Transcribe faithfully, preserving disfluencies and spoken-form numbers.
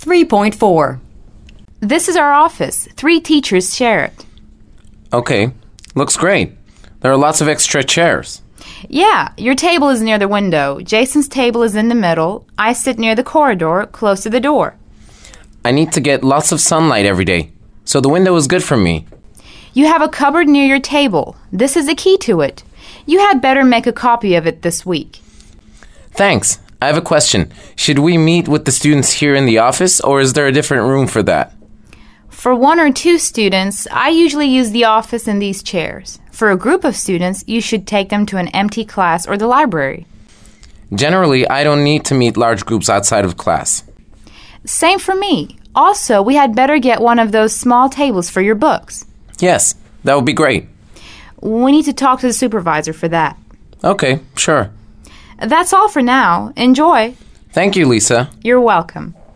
three point four. This is our office. Three teachers share it. Okay, looks great. There are lots of extra chairs. Yeah, your table is near the window. Jason's table is in the middle. I sit near the corridor, close to the door. I need to get lots of sunlight every day, so the window is good for me. You have a cupboard near your table. This is the key to it. You had better make a copy of it this week. Thanks. I have a question. Should we meet with the students here in the office, or is there a different room for that? For one or two students, I usually use the office and these chairs. For a group of students, you should take them to an empty class or the library. Generally, I don't need to meet large groups outside of class. Same for me. Also, we had better get one of those small tables for your books. Yes, that would be great. We need to talk to the supervisor for that. Okay, sure. That's all for now. Enjoy. Thank you, Lisa. You're welcome.